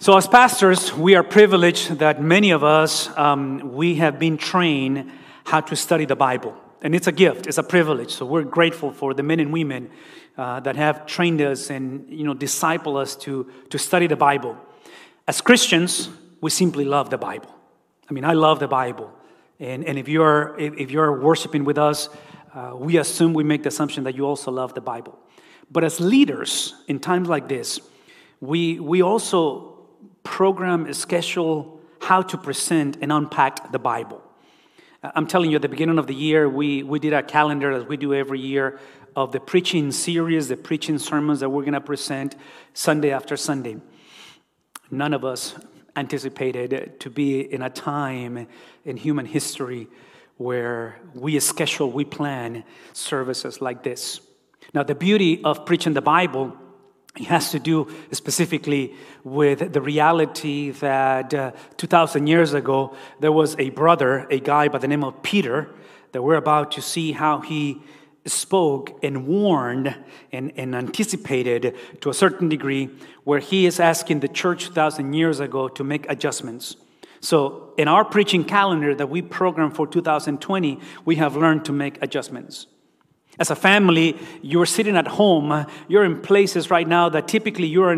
So as pastors, we are privileged that many of us, we have been trained how to study the Bible. And it's a gift, it's a privilege. So we're grateful for the men and women that have trained us and, disciple us to study the Bible. As Christians, we simply love the Bible. I love the Bible. And if you're worshiping with us, we make the assumption that you also love the Bible. But as leaders, in times like this, we also program, schedule how to present and unpack the Bible. I'm telling you, at the beginning of the year, we did a calendar, as we do every year, of the preaching series, the preaching sermons that we're going to present Sunday after Sunday. None of us anticipated to be in a time in human history where we plan services like this. Now, the beauty of preaching the Bible, it has to do specifically with the reality that 2,000 years ago, there was a guy by the name of Peter, that we're about to see how he spoke and warned and anticipated to a certain degree, where he is asking the church 2,000 years ago to make adjustments. So in our preaching calendar that we programmed for 2020, we have learned to make adjustments. As a family, you're sitting at home, you're in places right now that typically you're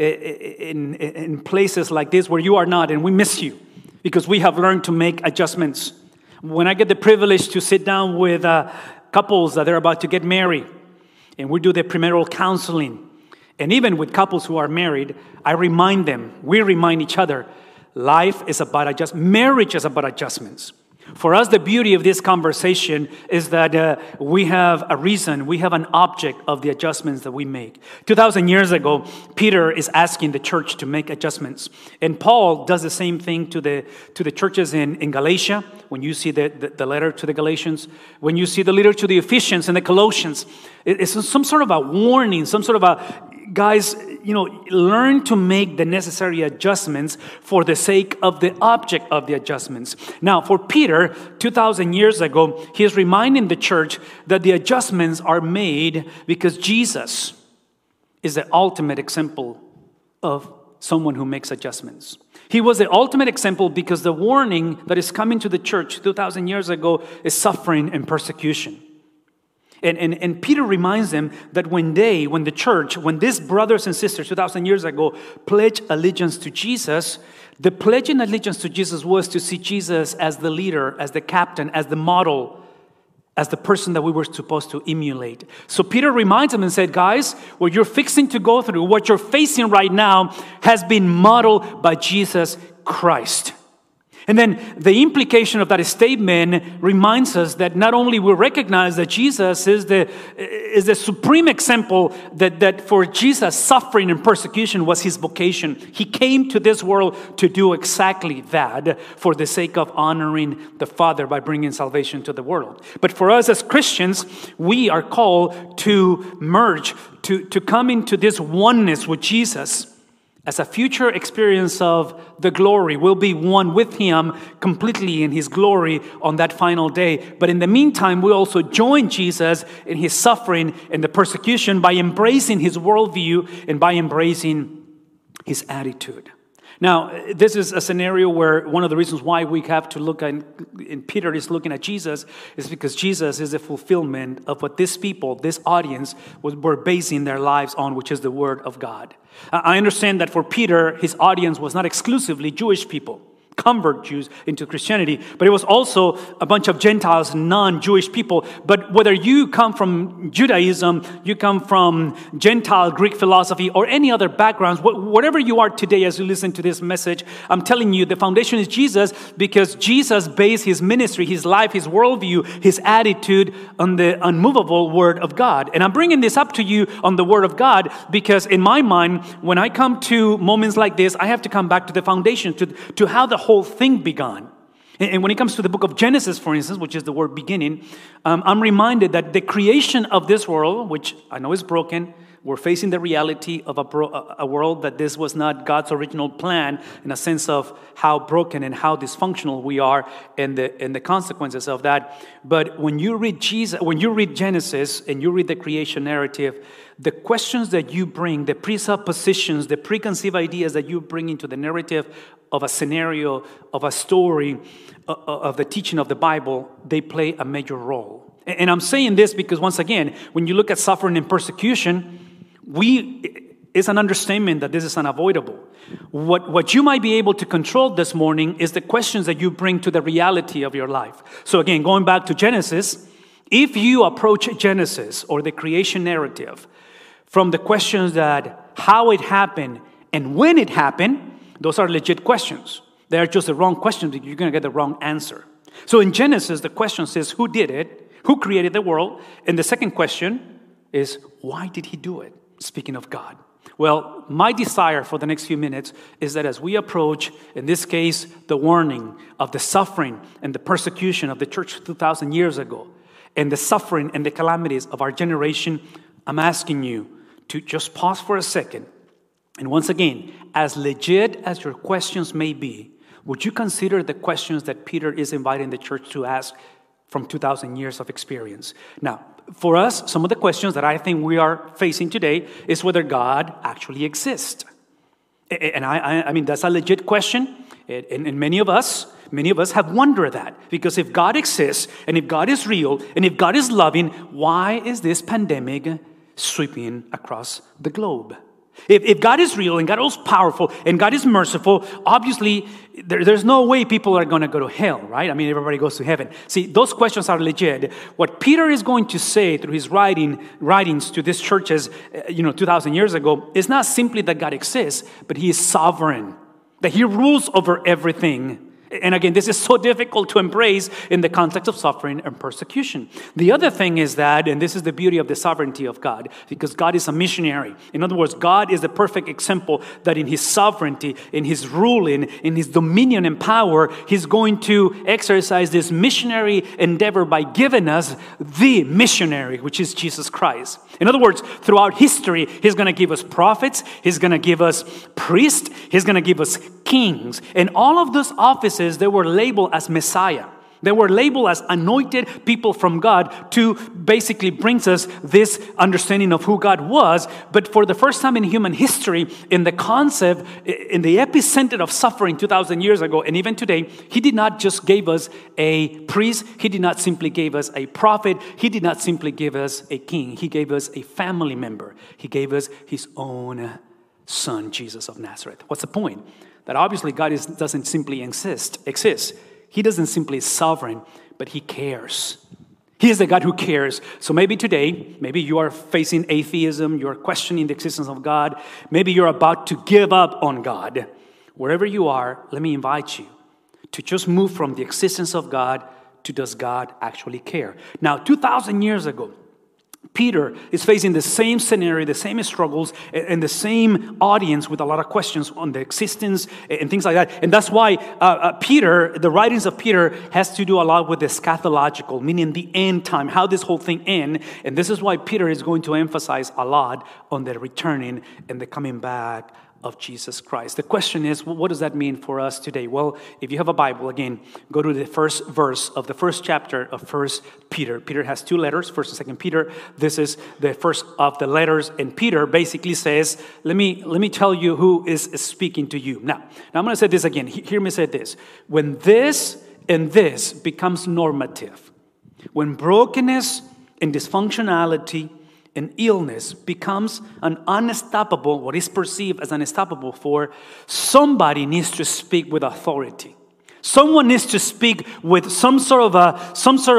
in places like this where you are not, and we miss you because we have learned to make adjustments. When I get the privilege to sit down with couples that are about to get married, and we do the premarital counseling, and even with couples who are married, we remind each other, life is about adjustments, marriage is about adjustments. For us, the beauty of this conversation is that we have a reason, we have an object of the adjustments that we make. 2,000 years ago, Peter is asking the church to make adjustments. And Paul does the same thing to the churches in Galatia, when you see the letter to the Galatians, when you see the letter to the Ephesians and the Colossians. It's some sort of a warning, some sort of a, guys, learn to make the necessary adjustments for the sake of the object of the adjustments. Now, for Peter, 2,000 years ago, he is reminding the church that the adjustments are made because Jesus is the ultimate example of someone who makes adjustments. He was the ultimate example because the warning that is coming to the church 2,000 years ago is suffering and persecution. And Peter reminds them that when these brothers and sisters 2,000 years ago pledged allegiance to Jesus, the pledging allegiance to Jesus was to see Jesus as the leader, as the captain, as the model, as the person that we were supposed to emulate. So Peter reminds them and said, guys, what you're fixing to go through, what you're facing right now has been modeled by Jesus Christ. And then the implication of that statement reminds us that not only we recognize that Jesus is the supreme example, that for Jesus, suffering and persecution was his vocation. He came to this world to do exactly that for the sake of honoring the Father by bringing salvation to the world. But for us as Christians, we are called to merge, to come into this oneness with Jesus. As a future experience of the glory, we'll be one with him completely in his glory on that final day. But in the meantime, we also join Jesus in his suffering and the persecution by embracing his worldview and by embracing his attitude. Now, this is a scenario where one of the reasons why we have to look at, and Peter is looking at Jesus, is because Jesus is the fulfillment of what this audience, were basing their lives on, which is the Word of God. I understand that for Peter, his audience was not exclusively Jewish people, convert Jews into Christianity, but it was also a bunch of Gentiles, non-Jewish people. But whether you come from Judaism, you come from Gentile Greek philosophy, or any other backgrounds, whatever you are today as you listen to this message, I'm telling you the foundation is Jesus, because Jesus based his ministry, his life, his worldview, his attitude on the unmovable Word of God. And I'm bringing this up to you on the Word of God because in my mind, when I come to moments like this, I have to come back to the foundation, to how the whole thing began. And when it comes to the book of Genesis, for instance, which is the word beginning, I'm reminded that the creation of this world, which I know is broken, We're facing the reality of a world that this was not God's original plan, in a sense of how broken and how dysfunctional we are, and the consequences of that. But when you read Genesis and you read the creation narrative, the questions that you bring, the presuppositions, the preconceived ideas that you bring into the narrative of a scenario, of a story, of the teaching of the Bible, they play a major role. And I'm saying this because, once again, when you look at suffering and persecution, it's an understatement that this is unavoidable. What you might be able to control this morning is the questions that you bring to the reality of your life. So again, going back to Genesis, if you approach Genesis or the creation narrative from the questions that how it happened and when it happened, those are legit questions. They are just the wrong questions because you're going to get the wrong answer. So in Genesis, the question says, who did it? Who created the world? And the second question is, why did he do it? Speaking of God. Well, my desire for the next few minutes is that as we approach, in this case, the warning of the suffering and the persecution of the church 2,000 years ago, and the suffering and the calamities of our generation, I'm asking you to just pause for a second. And once again, as legit as your questions may be, would you consider the questions that Peter is inviting the church to ask from 2,000 years of experience? Now, for us, some of the questions that I think we are facing today is whether God actually exists. And I mean, that's a legit question. And many of us have wondered that. Because if God exists, and if God is real, and if God is loving, why is this pandemic sweeping across the globe? If God is real and God is powerful and God is merciful, obviously there's no way people are going to go to hell, right? I mean, everybody goes to heaven. See, those questions are legit. What Peter is going to say through his writings to these churches, 2,000 years ago, is not simply that God exists, but he is sovereign, that he rules over everything. And again, this is so difficult to embrace in the context of suffering and persecution. The other thing is that, and this is the beauty of the sovereignty of God, because God is a missionary. In other words, God is the perfect example that in his sovereignty, in his ruling, in his dominion and power, he's going to exercise this missionary endeavor by giving us the missionary, which is Jesus Christ. In other words, throughout history, he's going to give us prophets, he's going to give us priests, he's going to give us kings. And all of those offices, they were labeled as Messiah. They were labeled as anointed people from God to basically brings us this understanding of who God was. But for the first time in human history, in the concept, in the epicenter of suffering 2,000 years ago, and even today, he did not just give us a priest. He did not simply give us a prophet. He did not simply give us a king. He gave us a family member. He gave us his own son, Jesus of Nazareth. What's the point? That obviously God doesn't simply exist. He doesn't simply sovereign, but he cares. He is the God who cares. So maybe today, maybe you are facing atheism, you are questioning the existence of God, maybe you're about to give up on God. Wherever you are, let me invite you to just move from the existence of God to does God actually care? Now, 2,000 years ago, Peter is facing the same scenario, the same struggles, and the same audience with a lot of questions on the existence and things like that. And that's why Peter, the writings of Peter, has to do a lot with the eschatological, meaning the end time, how this whole thing ends. And this is why Peter is going to emphasize a lot on the returning and the coming back of Jesus Christ. The question is, what does that mean for us today? Well, if you have a Bible, again, go to the first verse of the first chapter of 1 Peter. Peter has two letters, 1st and 2nd Peter. This is the first of the letters, and Peter basically says, let me tell you who is speaking to you. Now I'm going to say this again. Hear me say this. When this and this becomes normative, when brokenness and dysfunctionality and illness becomes an unstoppable, what is perceived as unstoppable for, somebody needs to speak with authority. Someone needs to speak with some sort of I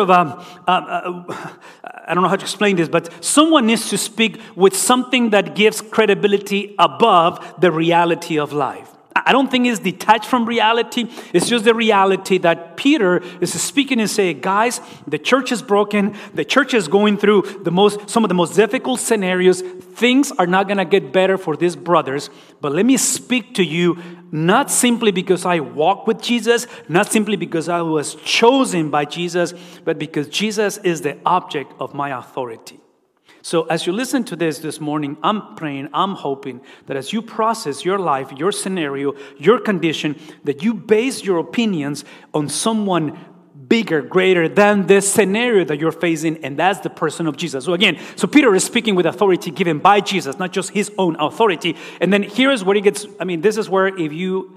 don't know how to explain this, but someone needs to speak with something that gives credibility above the reality of life. I don't think it's detached from reality. It's just the reality that Peter is speaking and saying, guys, the church is broken. The church is going through some of the most difficult scenarios. Things are not going to get better for these brothers. But let me speak to you, not simply because I walk with Jesus, not simply because I was chosen by Jesus, but because Jesus is the object of my authority. So as you listen to this morning, I'm praying, I'm hoping that as you process your life, your scenario, your condition, that you base your opinions on someone bigger, greater than the scenario that you're facing, and that's the person of Jesus. So again, Peter is speaking with authority given by Jesus, not just his own authority. And then here is where he gets, this is where if you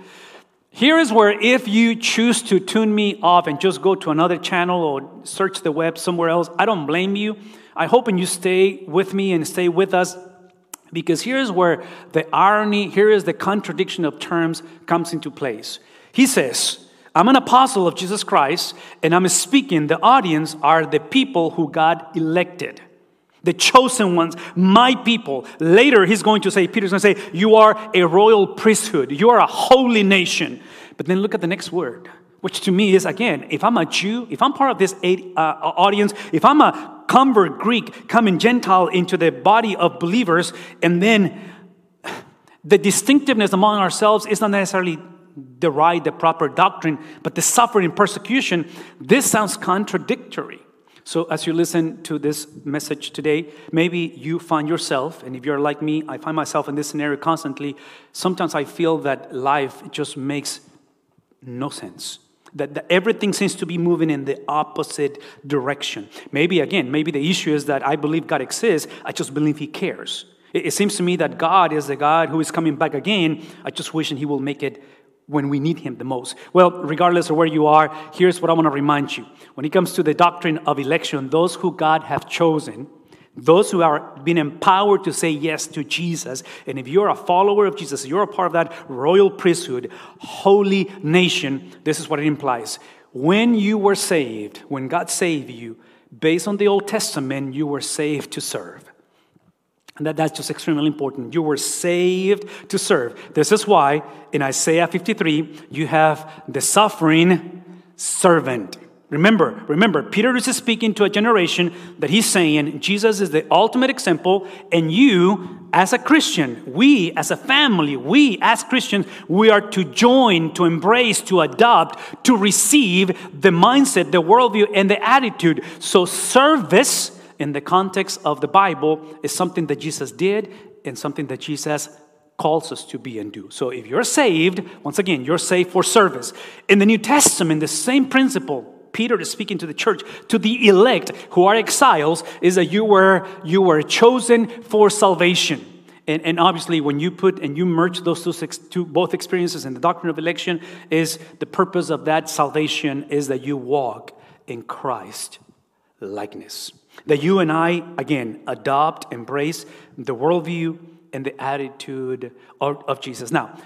choose to tune me off and just go to another channel or search the web somewhere else, I don't blame you. I hope you stay with me and stay with us, because here's where the irony, here is the contradiction of terms comes into place. He says, I'm an apostle of Jesus Christ, and I'm speaking, the audience are the people who God elected. The chosen ones, my people. Later, Peter's going to say, you are a royal priesthood. You are a holy nation. But then look at the next word, which to me is, again, if I'm a Jew, if I'm part of this audience, if I'm a convert Greek coming Gentile into the body of believers, and then the distinctiveness among ourselves is not necessarily the proper doctrine, but the suffering and persecution, this sounds contradictory. So as you listen to this message today, maybe you find yourself, and if you're like me, I find myself in this scenario constantly. Sometimes I feel that life just makes no sense. That everything seems to be moving in the opposite direction. Maybe the issue is that I believe God exists, I just believe He cares. It seems to me that God is the God who is coming back again. I just wish He will make it when we need Him the most. Well, regardless of where you are, here's what I want to remind you. When it comes to the doctrine of election, those who God have chosen, those who are being empowered to say yes to Jesus, and if you're a follower of Jesus, you're a part of that royal priesthood, holy nation, this is what it implies. When you were saved, when God saved you, based on the Old Testament, you were saved to serve. And that's just extremely important. You were saved to serve. This is why in Isaiah 53, you have the suffering servant. Remember, Peter is speaking to a generation that he's saying Jesus is the ultimate example, and you as a Christian, we as a family, we as Christians, we are to join, to embrace, to adopt, to receive the mindset, the worldview, and the attitude. So service in the context of the Bible is something that Jesus did and something that Jesus calls us to be and do. So if you're saved, once again, you're saved for service. In the New Testament, the same principle, Peter is speaking to the church, to the elect who are exiles, is that you were chosen for salvation. And obviously, when you put and you merge those both experiences in the doctrine of election, is the purpose of that salvation is that you walk in Christ likeness. That you and I, again, adopt, embrace the worldview and the attitude of Jesus. Now,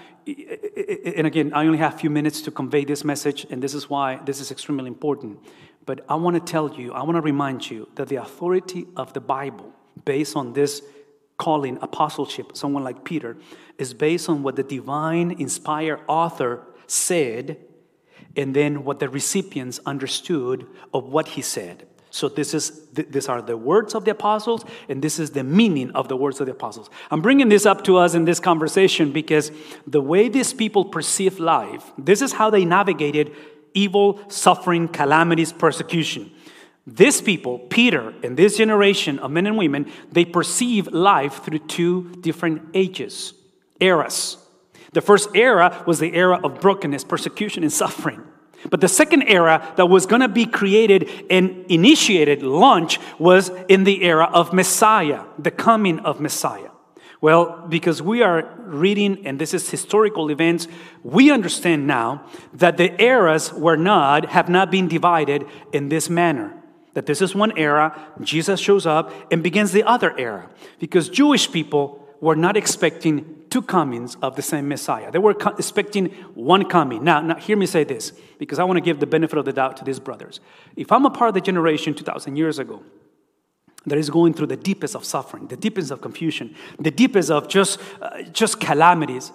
and again, I only have a few minutes to convey this message, and this is why this is extremely important. But I want to remind you that the authority of the Bible, based on this calling, apostleship, someone like Peter, is based on what the divine inspired author said, and then what the recipients understood of what he said. So these are the words of the apostles, and this is the meaning of the words of the apostles. I'm bringing this up to us in this conversation because the way these people perceive life, this is how they navigated evil, suffering, calamities, persecution. These people, Peter and this generation of men and women, they perceive life through two different eras. The first era was the era of brokenness, persecution, and suffering. But the second era that was going to be created and initiated, launched, was in the era of Messiah, the coming of Messiah. Well, because we are reading, and this is historical events, we understand now that the eras have not been divided in this manner. That this is one era, Jesus shows up and begins the other era. Because Jewish people were not expecting two comings of the same Messiah. They were expecting one coming. Now, hear me say this, because I want to give the benefit of the doubt to these brothers. If I'm a part of the generation 2,000 years ago that is going through the deepest of suffering, the deepest of confusion, the deepest of just calamities,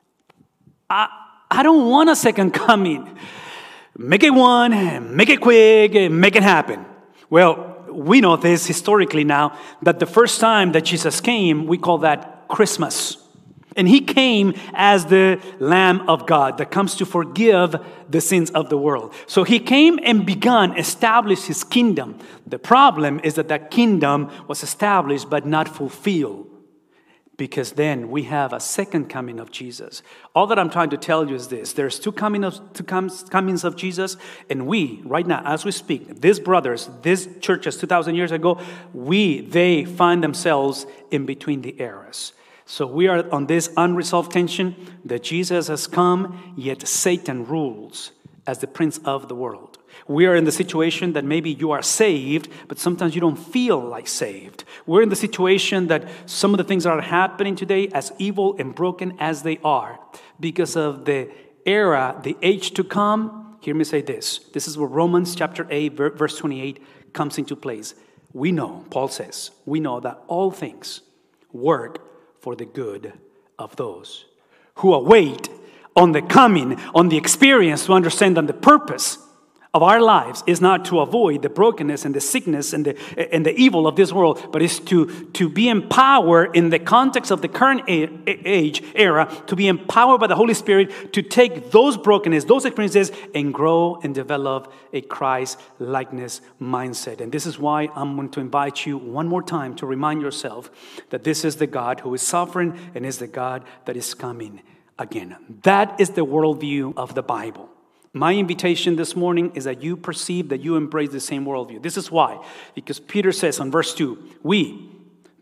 I don't want a second coming. Make it one, make it quick, make it happen. Well, we know this historically now, that the first time that Jesus came, we call that Christmas. And he came as the Lamb of God that comes to forgive the sins of the world. So he came and began establish his kingdom. The problem is that kingdom was established but not fulfilled. Because then we have a second coming of Jesus. All that I'm trying to tell you is this. There's two comings of Jesus. And we, right now, as we speak, these brothers, these churches 2,000 years ago, they find themselves in between the eras. So we are on this unresolved tension that Jesus has come, yet Satan rules as the prince of the world. We are in the situation that maybe you are saved, but sometimes you don't feel like saved. We're in the situation that some of the things that are happening today, as evil and broken as they are, because of the era, the age to come. Hear me say this. This is where Romans chapter 8, verse 28 comes into place. We know, Paul says, we know that all things work for the good of those who await on the coming, on the experience, to understand that the purpose of our lives is not to avoid the brokenness and the sickness and the evil of this world, but is to be empowered in the context of the current era, to be empowered by the Holy Spirit to take those brokenness, those experiences, and grow and develop a Christ-likeness mindset. And this is why I'm going to invite you one more time to remind yourself that this is the God who is sovereign and is the God that is coming again. That is the worldview of the Bible. My invitation this morning is that you perceive that you embrace the same worldview. This is why. Because Peter says on verse 2, we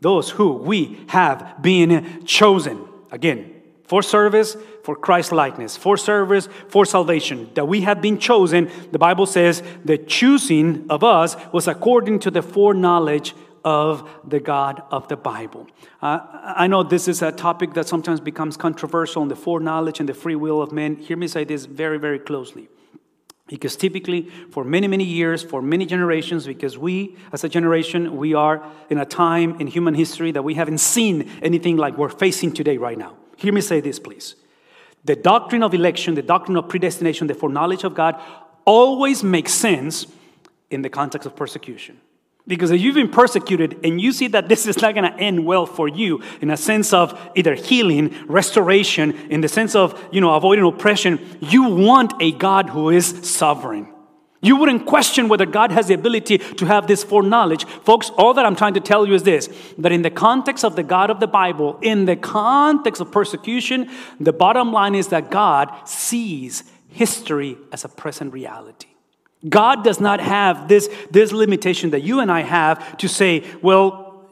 have been chosen. Again, for service, for Christ likeness, for service, for salvation. That we have been chosen, the Bible says the choosing of us was according to the foreknowledge of the God of the Bible. I know this is a topic that sometimes becomes controversial, in the foreknowledge and the free will of men. Hear me say this very, very closely. Because typically, for many, many years, for many generations, because we, as a generation, we are in a time in human history that we haven't seen anything like we're facing today right now. Hear me say this, please. The doctrine of election, the doctrine of predestination, the foreknowledge of God always makes sense in the context of persecution. Because if you've been persecuted and you see that this is not going to end well for you in a sense of either healing, restoration, in the sense of, avoiding oppression, you want a God who is sovereign. You wouldn't question whether God has the ability to have this foreknowledge. Folks, all that I'm trying to tell you is this, that in the context of the God of the Bible, in the context of persecution, the bottom line is that God sees history as a present reality. God does not have this limitation that you and I have to say, well,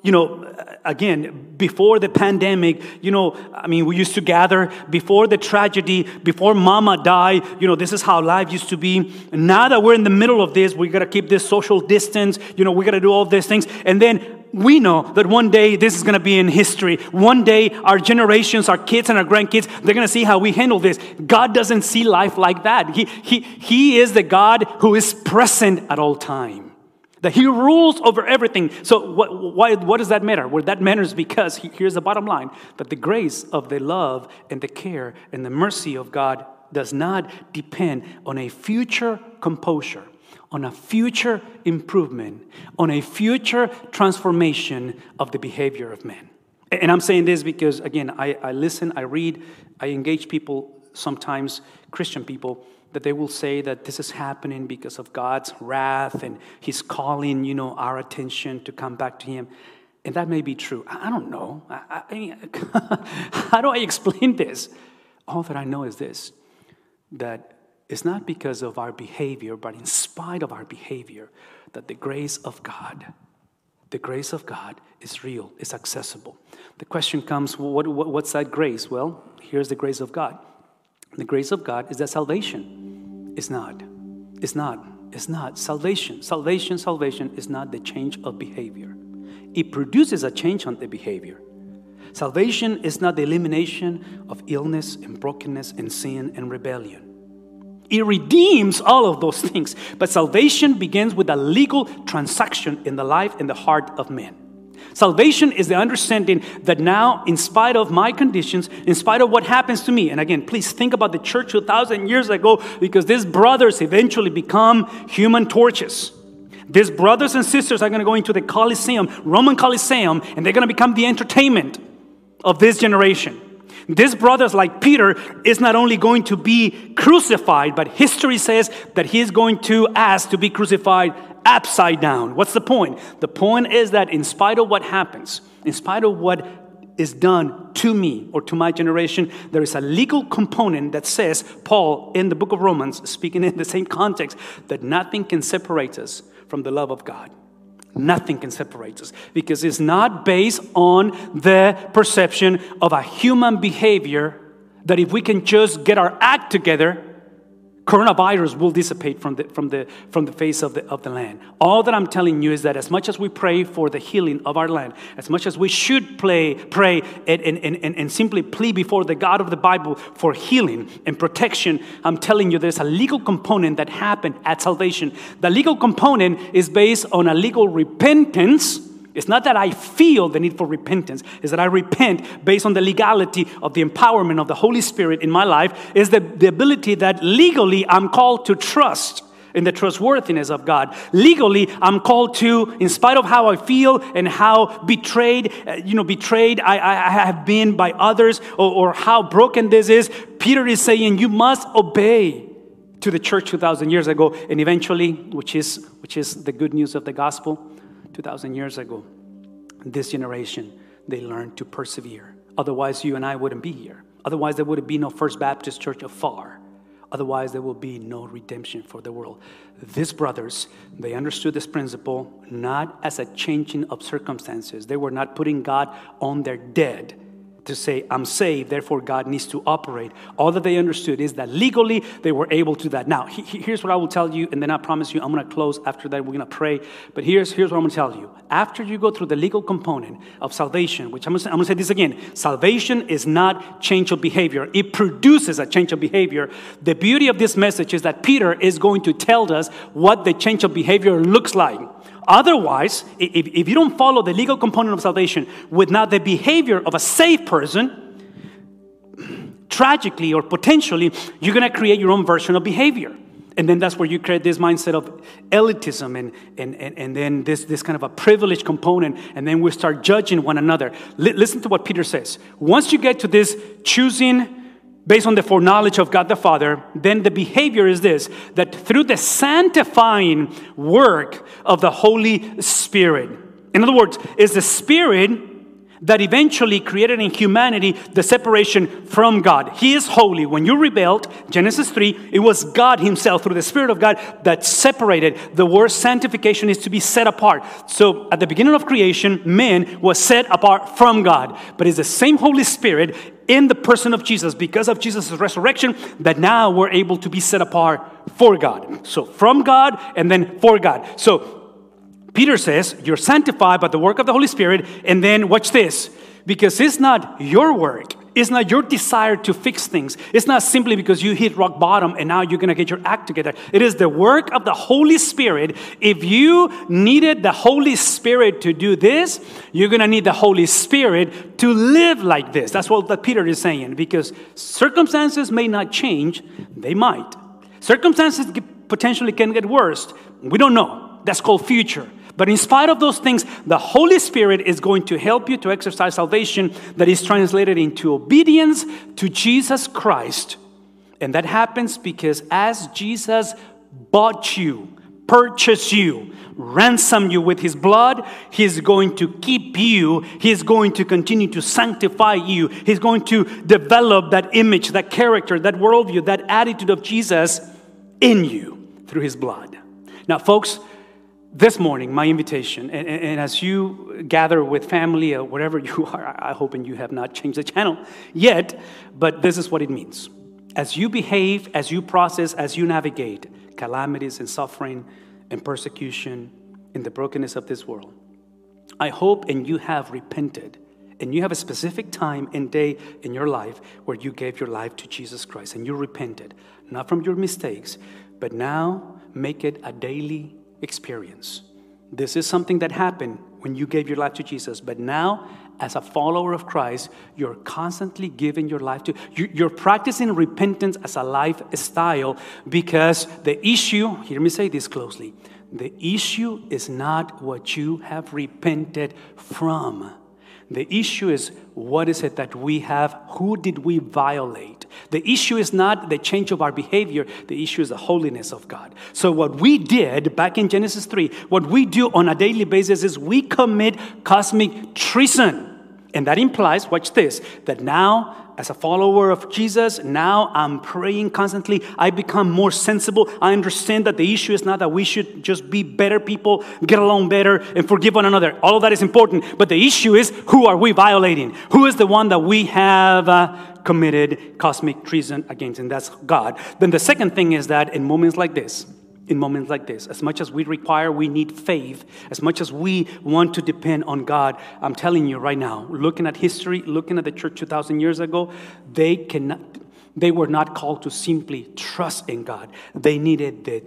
again, before the pandemic, we used to gather before the tragedy, before mama died, this is how life used to be. And now that we're in the middle of this, we got to keep this social distance, we got to do all these things. And then we know that one day this is going to be in history. One day our generations, our kids and our grandkids, they're going to see how we handle this. God doesn't see life like that. He is the God who is present at all time. That He rules over everything. So what does that matter? Well, that matters because here's the bottom line. That the grace of the love and the care and the mercy of God does not depend on a future composure, on a future improvement, on a future transformation of the behavior of man. And I'm saying this because, again, I listen, I read, I engage people, sometimes Christian people, that they will say that this is happening because of God's wrath and He's calling, our attention to come back to Him. And that may be true. I don't know. How do I explain this? All that I know is this, that it's not because of our behavior, but in spite of our behavior, that the grace of God is real, is accessible. The question comes, what's that grace? Well, here's the grace of God. The grace of God is that salvation is not. Salvation is not the change of behavior. It produces a change on the behavior. Salvation is not the elimination of illness and brokenness and sin and rebellion. It redeems all of those things. But salvation begins with a legal transaction in the life and the heart of man. Salvation is the understanding that now, in spite of my conditions, in spite of what happens to me, and again, please think about the church 2,000 years ago, because these brothers eventually become human torches. These brothers and sisters are going to go into the Colosseum, Roman Colosseum, and they're going to become the entertainment of this generation. These brothers, like Peter, is not only going to be crucified, but history says that he is going to ask to be crucified upside down. What's the point? The point is that in spite of what happens, in spite of what is done to me or to my generation, there is a legal component that says, Paul in the book of Romans, speaking in the same context, that nothing can separate us from the love of God. Nothing can separate us, because it's not based on the perception of a human behavior that if we can just get our act together, coronavirus will dissipate from the face of the land. All that I'm telling you is that as much as we pray for the healing of our land, as much as we should pray and simply plead before the God of the Bible for healing and protection, I'm telling you there's a legal component that happened at salvation. The legal component is based on a legal repentance. It's not that I feel the need for repentance. It's that I repent based on the legality of the empowerment of the Holy Spirit in my life. Is the ability that legally I'm called to trust in the trustworthiness of God. Legally, I'm called to, in spite of how I feel and how betrayed I have been by others, or how broken this is, Peter is saying you must obey to the church 2,000 years ago. And eventually, which is the good news of the gospel, 2,000 years ago, this generation, they learned to persevere. Otherwise, you and I wouldn't be here. Otherwise, there would be no First Baptist Church of Far. Otherwise, there will be no redemption for the world. These brothers, they understood this principle not as a changing of circumstances. They were not putting God on their dead to say, I'm saved, therefore God needs to operate. All that they understood is that legally they were able to do that. Now, here's what I will tell you, and then I promise you I'm going to close after that. We're going to pray. But here's what I'm going to tell you. After you go through the legal component of salvation, which I'm going to say this again, salvation is not change of behavior. It produces a change of behavior. The beauty of this message is that Peter is going to tell us what the change of behavior looks like. Otherwise, if you don't follow the legal component of salvation with now the behavior of a saved person, tragically or potentially, you're going to create your own version of behavior. And then that's where you create this mindset of elitism and then this kind of a privileged component. And then we start judging one another. Listen to what Peter says. Once you get to this choosing based on the foreknowledge of God the Father, then the behavior is this, that through the sanctifying work of the Holy Spirit. In other words, it's the Spirit that eventually created in humanity the separation from God. He is holy. When you rebelled, Genesis 3, it was God himself, through the Spirit of God, that separated. The word sanctification is to be set apart. So at the beginning of creation, man was set apart from God. But it's the same Holy Spirit in the person of Jesus, because of Jesus' resurrection, that now we're able to be set apart for God. So from God and then for God. So Peter says, you're sanctified by the work of the Holy Spirit. And then watch this, because it's not your work. It's not your desire to fix things. It's not simply because you hit rock bottom and now you're going to get your act together. It is the work of the Holy Spirit. If you needed the Holy Spirit to do this, you're going to need the Holy Spirit to live like this. That's what Peter is saying, because circumstances may not change. They might. Circumstances potentially can get worse. We don't know. That's called future. But in spite of those things, the Holy Spirit is going to help you to exercise salvation that is translated into obedience to Jesus Christ. And that happens because as Jesus bought you, purchased you, ransomed you with his blood, he's going to keep you. He's going to continue to sanctify you. He's going to develop that image, that character, that worldview, that attitude of Jesus in you through his blood. Now, folks, this morning, my invitation, and as you gather with family or wherever you are, I hope and you have not changed the channel yet, but this is what it means. As you behave, as you process, as you navigate calamities and suffering and persecution in the brokenness of this world, I hope and you have repented, and you have a specific time and day in your life where you gave your life to Jesus Christ and you repented, not from your mistakes, but now make it a daily experience. This is something that happened when you gave your life to Jesus, but now as a follower of Christ, you're constantly giving your life to, you're practicing repentance as a lifestyle, because the issue, hear me say this closely, the issue is not what you have repented from. The issue is, what is it that we have? Who did we violate? The issue is not the change of our behavior. The issue is the holiness of God. So what we did back in Genesis 3, what we do on a daily basis is we commit cosmic treason. And that implies, watch this, that now, as a follower of Jesus, now I'm praying constantly. I become more sensible. I understand that the issue is not that we should just be better people, get along better, and forgive one another. All of that is important. But the issue is, who are we violating? Who is the one that we have committed cosmic treason against? And that's God. Then the second thing is that in moments like this, as much as we need faith, as much as we want to depend on God, I'm telling you right now, looking at history, looking at the church 2,000 years ago, they were not called to simply trust in God. They needed the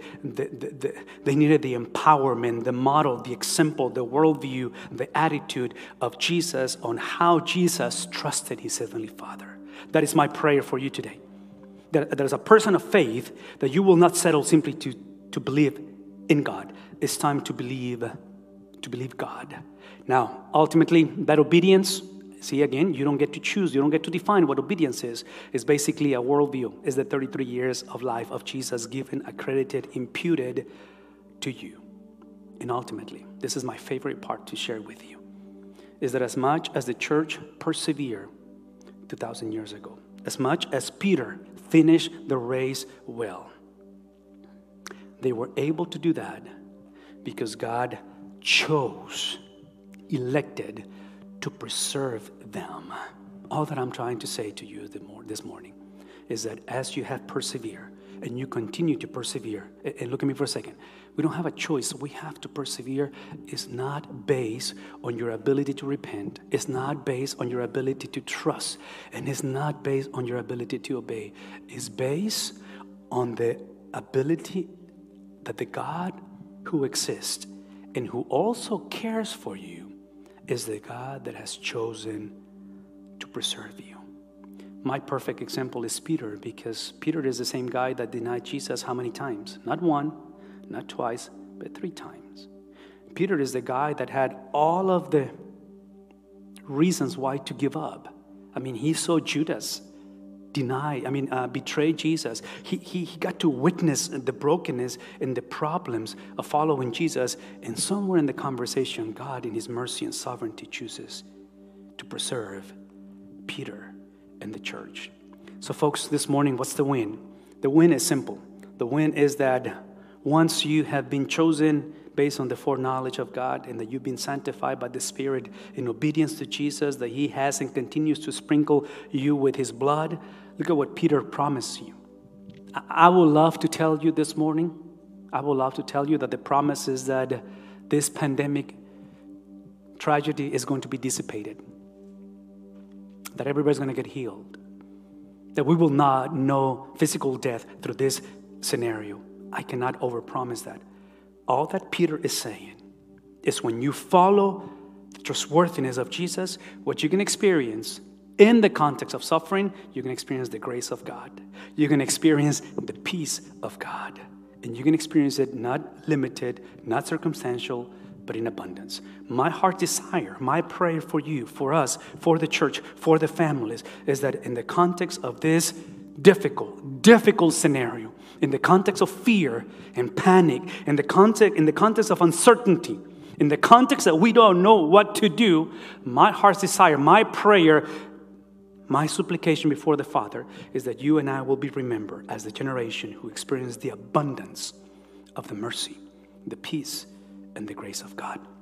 empowerment, the model, the example, the worldview, the attitude of Jesus on how Jesus trusted his heavenly Father. That is my prayer for you today. That as a person of faith, that you will not settle simply to believe in God. It's time to believe God. Now, ultimately, that obedience, see again, you don't get to choose, you don't get to define what obedience is. It's basically a worldview. It's the 33 years of life of Jesus given, accredited, imputed to you. And ultimately, this is my favorite part to share with you, is that as much as the church persevered 2,000 years ago, as much as Peter finished the race well, they were able to do that because God chose, elected to preserve them. All that I'm trying to say to you this morning is that as you have persevered and you continue to persevere, and look at me for a second, we don't have a choice. We have to persevere. It's not based on your ability to repent. It's not based on your ability to trust. And it's not based on your ability to obey. It's based on the ability that the God who exists and who also cares for you is the God that has chosen to preserve you. My perfect example is Peter, because Peter is the same guy that denied Jesus how many times? Not one, not twice, but 3 times. Peter is the guy that had all of the reasons why to give up. I mean, he saw Judas betray Jesus. He got to witness the brokenness and the problems of following Jesus. And somewhere in the conversation, God in his mercy and sovereignty chooses to preserve Peter and the church. So folks, this morning, what's the win? The win is simple. The win is that once you have been chosen based on the foreknowledge of God, and that you've been sanctified by the Spirit in obedience to Jesus, that he has and continues to sprinkle you with his blood. Look at what Peter promised you. I would love to tell you this morning, that the promise is that this pandemic tragedy is going to be dissipated, that everybody's going to get healed, that we will not know physical death through this scenario. I cannot overpromise that. All that Peter is saying is when you follow the trustworthiness of Jesus, what you can experience in the context of suffering, you can experience the grace of God. You can experience the peace of God. And you can experience it not limited, not circumstantial, but in abundance. My heart desire, my prayer for you, for us, for the church, for the families, is that in the context of this difficult scenario, in the context of fear and panic, in the context of uncertainty, in the context that we don't know what to do, my heart's desire, my prayer, my supplication before the Father is that you and I will be remembered as the generation who experienced the abundance of the mercy, the peace, and the grace of God.